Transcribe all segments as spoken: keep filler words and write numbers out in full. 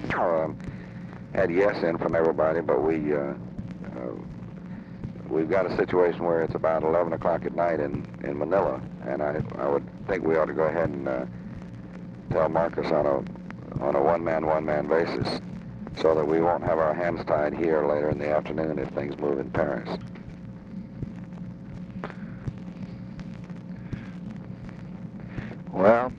Um, had yes in from everybody, but we, uh, uh, we've got a situation where it's about eleven o'clock at night in, in Manila, and I, I would think we ought to go ahead and uh, tell Marcus on a, on a one-man, one-man basis, so that we won't have our hands tied here later in the afternoon if things move in Paris. Well,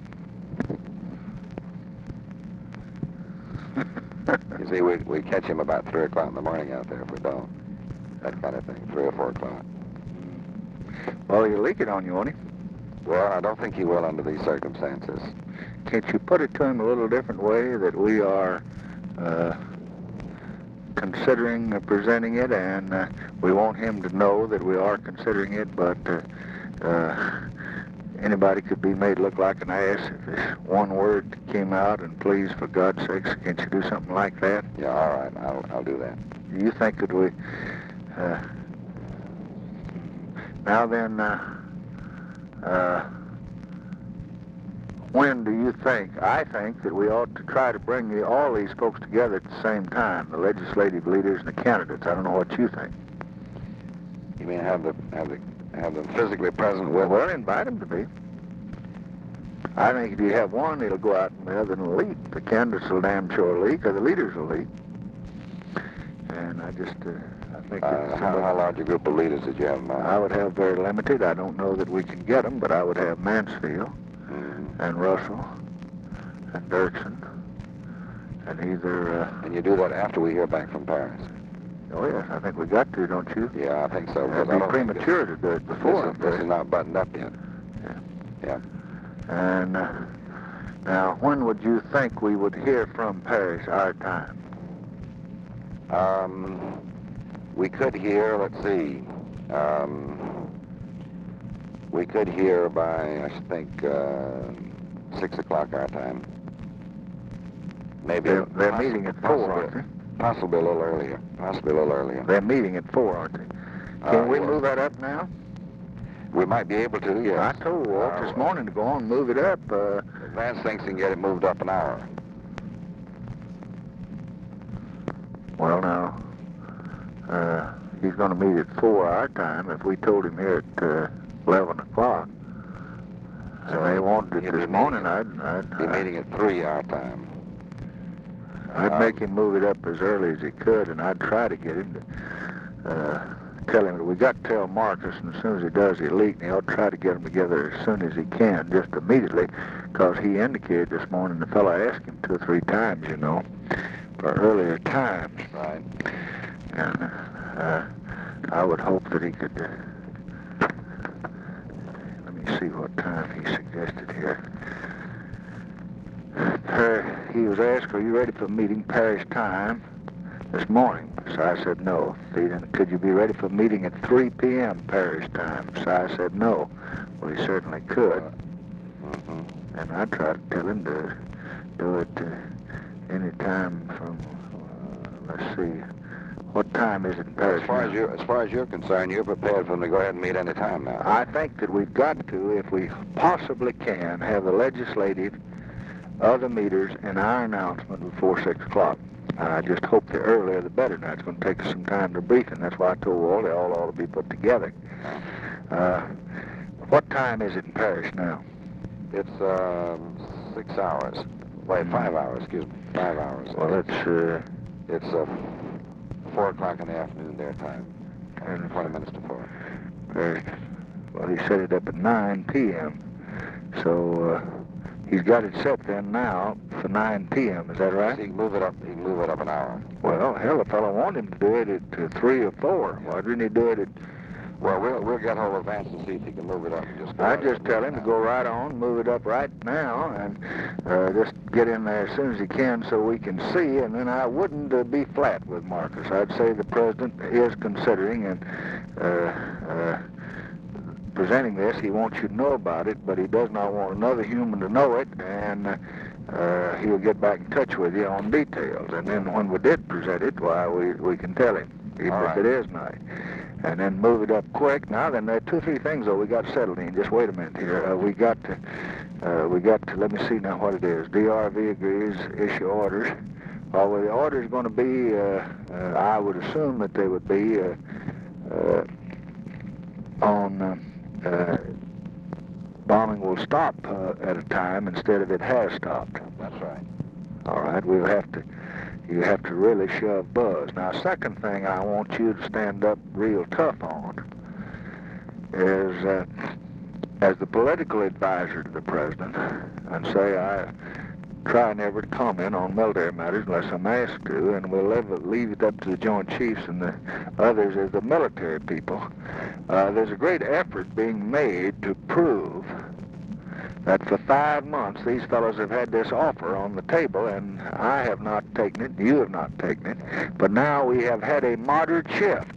you see, we we catch him about three o'clock in the morning out there if we don't. That kind of thing, three or four o'clock. well, he'll leak it on you, won't he? Well, I don't think he will under these circumstances. Can't you put it to him a little different way, that we are uh, considering uh, presenting it, and uh, we want him to know that we are considering it, but uh, uh, anybody could be made look like an ass if this one word came out, and please, for God's sakes, can't you do something like that? Yeah, all right, I'll, I'll do that. Do you think that we... Uh, now then, uh, uh, when do you think, I think that we ought to try to bring the, all these folks together at the same time, the legislative leaders and the candidates. I don't know what you think. You mean have the have the have them physically present with Well, us? invite them to be. I think if you have one, it'll go out and the other will leak. The candidates will damn sure leak, or the leaders will leak. And I just, uh, I think Uh, that how, somebody- how large a group of leaders did you have in mind? I would have very limited. I don't know that we can get them, but I would have Mansfield Mhm. and Russell and Dirksen and either, uh, And you do that after we hear back from Paris? oh yes, I think we got to, don't you? Yeah, I think so. because It'd I be don't think premature to do it This, before. this, is, this is not buttoned up yet. Yeah. Yeah. And uh, now, when would you think we would hear from Paris our time? Um, we could hear, let's see, um, we could hear by, I should think, uh, six o'clock our time. Maybe. They're, they're possi- meeting at four, aren't possibly, they? possibly a little earlier. Possibly a little earlier. They're meeting at four, aren't they? Can Uh, we yeah. move that up now? We might be able to, yes. I told Walt Uh, this morning to go on and move it up. Uh, Advance thinks he can get it moved up an hour. well, now, uh, he's going to meet at four our time. If we told him here at uh, eleven o'clock, So and they wanted it he'll be this morning, meeting- I'd, I'd, Be meeting at three our time. I'd Uh, make him move it up as early as he could, and I'd try to get him to uh, tell him that we got to tell Marcus, and as soon as he does, he'll leak, and he'll try to get them together as soon as he can, just immediately, because he indicated this morning, the fellow asked him two or three times, you know, for earlier times, Right. and uh, I would hope that he could, uh, let me see what time he suggested here. Uh, he was asked, are you ready for a meeting Paris time this morning? So I said no. He didn't, could you be ready for a meeting at three p m Paris time? So I said no. Well, he certainly could. Mm-hmm. And I tried to tell him to do it uh, any time from, uh, let's see, what time is it in Paris As far as now? you, as far as you're concerned, you're prepared for them to go ahead and meet any time now. I think that we've got to, if we possibly can, have the legislative other meters and our announcement before six o'clock. And I just hope the earlier the better. Now, it's going to take us some time to brief, and that's why I told Walt they all ought to be put together. Uh, what time is it in Paris now? It's um, six hours. Wait, five hours, excuse me. Five hours. Well, it's uh, It's uh, four o'clock in the afternoon their time. And twenty minutes to four. Paris. Well, he set it up at nine p m So uh, he's got it set then now for nine p m Is that right? He can move it up. He can move it up an hour. Well, hell, the fellow wanted him to do it at uh, three or four. Why didn't he do it at... Well, we'll we'll get hold of Vance and see if he can move it up. And just go I right just up tell and him to down. go right on, move it up right now, and uh, just get in there as soon as he can so we can see, and then I wouldn't uh, be flat with Marcus. I'd say the president is considering and uh, uh, presenting this. He wants you to know about it, but he does not want another human to know it, and uh, he'll get back in touch with you on details. And then when we did present it, why, we, we can tell him, even All if right. it is night. And then move it up quick. Now then, there are two or three things though we got settled in. Just wait a minute here. Uh, we got to, uh, we got to. Let me see now what it is. D R V agrees issue orders Well, the order is going to be, uh, uh, I would assume that they would be uh, uh, on uh, uh, bombing will stop uh, at a time instead of it has stopped. That's right. All right, we'll have to, you have to really shove Buzz. Now, second thing I want you to stand up real tough on is, uh, as the political advisor to the president, and say I try never to comment on military matters unless I'm asked to, and we'll leave it, leave it up to the Joint Chiefs and the others as the military people. Uh, there's a great effort being made to prove that for five months these fellows have had this offer on the table, and I have not taken it, you have not taken it, but now we have had a moderate shift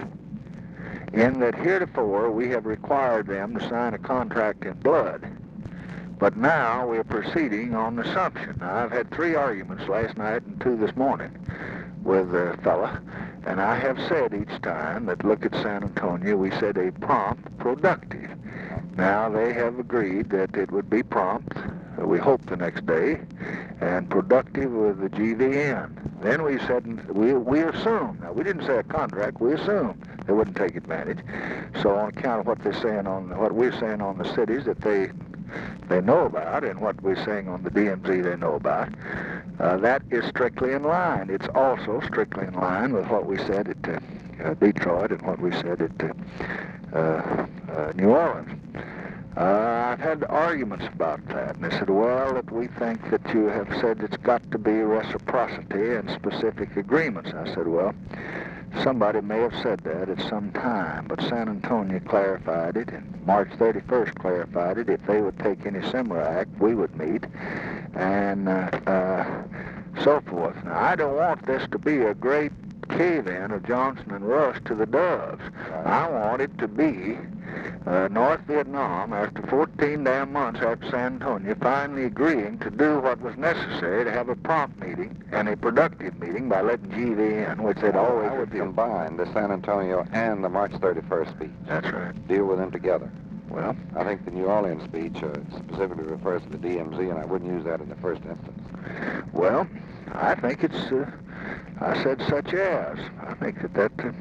in that heretofore we have required them to sign a contract in blood. But now we're proceeding on assumption. Now, I've had three arguments last night and two this morning with the fella, and I have said each time that look at San Antonio, we said a prompt, productive. Now they have agreed that it would be prompt, we hope the next day, and productive with the G V N. Then we said, we, we assumed, now we didn't say a contract, we assumed they wouldn't take advantage. So on account of what they're saying on, what we're saying on the cities that they they know about, and what we're saying on the D M Z they know about, uh, that is strictly in line. It's also strictly in line with what we said at uh, uh, Detroit and what we said at uh, uh, uh, New Orleans. Uh, I've had arguments about that, and they said, well, that we think that you have said it's got to be reciprocity and specific agreements. I said, well, somebody may have said that at some time, but San Antonio clarified it, and March thirty-first clarified it. If they would take any similar act, we would meet, and uh, uh, so forth. Now, I don't want this to be a great cave-in of Johnson and Rush to the Doves. Right. I want it to be uh, North Vietnam, after fourteen damn months after San Antonio, finally agreeing to do what was necessary to have a prompt meeting and a productive meeting by letting G V in, which they'd always I would refused. combine the San Antonio and the March thirty-first speech. That's right. Deal with them together. Well, I think the New Orleans speech uh, specifically refers to the D M Z, and I wouldn't use that in the first instance. well, I think it's, uh, I said such as. I think that that, uh,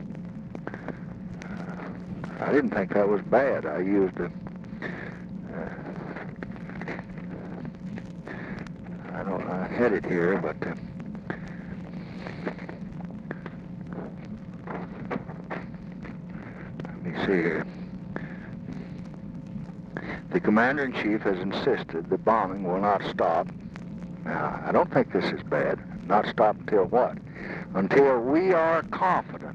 I didn't think that was bad. I used a, uh, I don't, I had it here, but uh, let me see here. The Commander-in-Chief has insisted the bombing will not stop. Now, I don't think this is bad. Not stop until what? Until we are confident,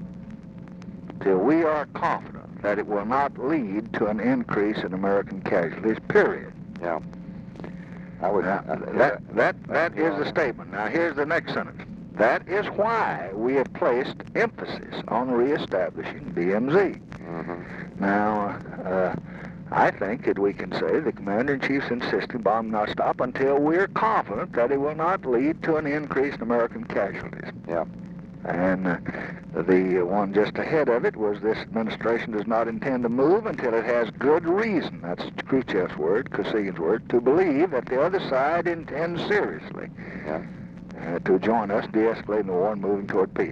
till we are confident that it will not lead to an increase in American casualties, period. Yeah. I would... Now, uh, that, that, that is the statement. Now, here's the next sentence. That is why we have placed emphasis on reestablishing D M Z. Mm-hmm. Now, uh, I think that we can say the Commander-in-Chief's insisting bomb not stop until we're confident that it will not lead to an increase in American casualties. Yeah. And uh, the one just ahead of it was this administration does not intend to move until it has good reason, that's Khrushchev's word, Kosygin's word, to believe that the other side intends seriously Yeah. uh, to join us, de-escalating the war and moving toward peace.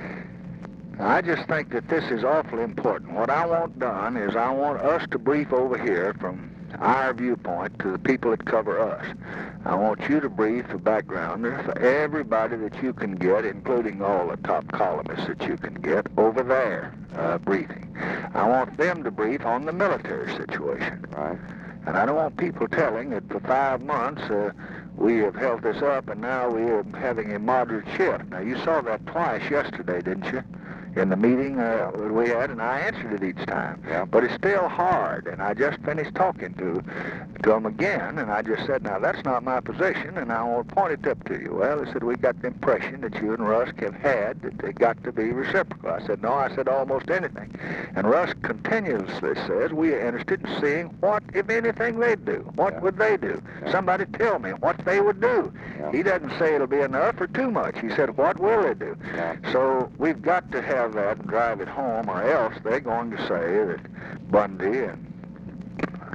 I just think that this is awfully important. What I want done is I want us to brief over here from our viewpoint to the people that cover us. I want you to brief the backgrounder for everybody that you can get, including all the top columnists that you can get over there uh, briefing. I want them to brief on the military situation. Right. And I don't want people telling that for five months uh, we have held this up and now we are having a moderate shift. Now, you saw that twice yesterday, didn't you? In the meeting uh, we had, and I answered it each time. Yeah. But it's still hard, and I just finished talking to to him again, and I just said, now, that's not my position, and I want to point it up to you. Well, he said, we got the impression that you and Rusk have had that they got to be reciprocal. I said, no, I said almost anything. And Rusk continuously says, we are interested in seeing what, if anything, they'd do. What Yeah. would they do? Yeah. Somebody tell me what they would do. Yeah. He doesn't say it'll be enough or too much. He said, what will they do? Yeah. So we've got to have that and drive it home, or else they're going to say that Bundy and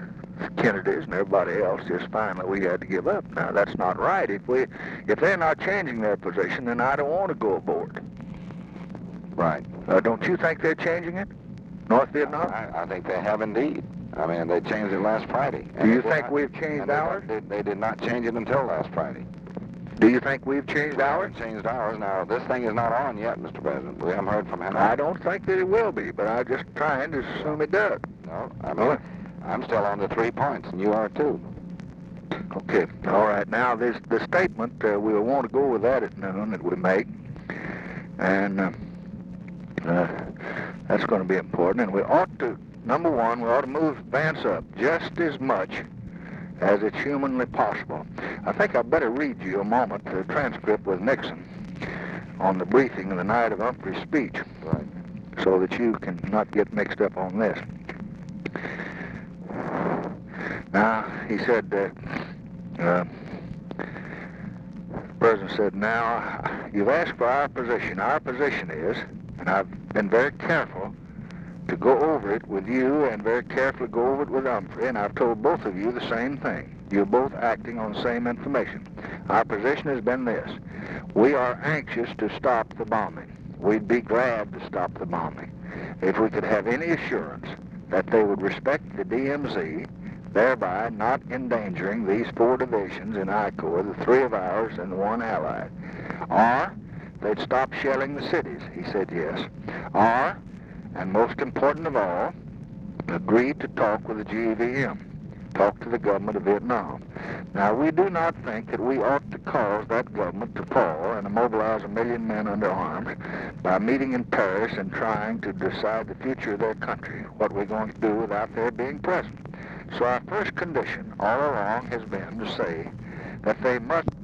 Kennedys and everybody else just finally we had to give up. Now that's not right. If we, if they're not changing their position, then I don't want to go aboard. Right. Uh, don't you think they're changing it, North Vietnam? I, I think they have indeed. I mean, they changed it last Friday. Do you they think not, we've changed they ours? Did, they did not change it until last Friday. Do you think we've changed We ours? haven't changed ours. Now, this thing is not on yet, Mister President. We haven't heard from Hanoi. I don't think that it will be, but I'm just trying to assume it does. No, I mean, I'm still on the three points, and you are too. Okay, all right. Now, this the statement, uh, we'll want to go with that at noon that we make, and uh, uh, that's going to be important. And we ought to, number one, we ought to move Vance up just as much as it's humanly possible. I think I'd better read you a moment the transcript with Nixon on the briefing of the night of Humphrey's speech, Right. so that you can not get mixed up on this. Now, he said, uh, uh, the President said, now, you've asked for our position. Our position is, and I've been very careful to go over it with you and very carefully go over it with Humphrey, and I've told both of you the same thing. You're both acting on the same information. Our position has been this. We are anxious to stop the bombing. We'd be glad to stop the bombing if we could have any assurance that they would respect the D M Z, thereby not endangering these four divisions in I Corps, the three of ours and the one Allied. Or they'd stop shelling the cities. He said yes. Or, and most important of all, agreed to talk with the G V M, talk to the government of Vietnam. Now, we do not think that we ought to cause that government to fall and to mobilize a million men under arms by meeting in Paris and trying to decide the future of their country, what we're going to do without their being present. So our first condition all along has been to say that they must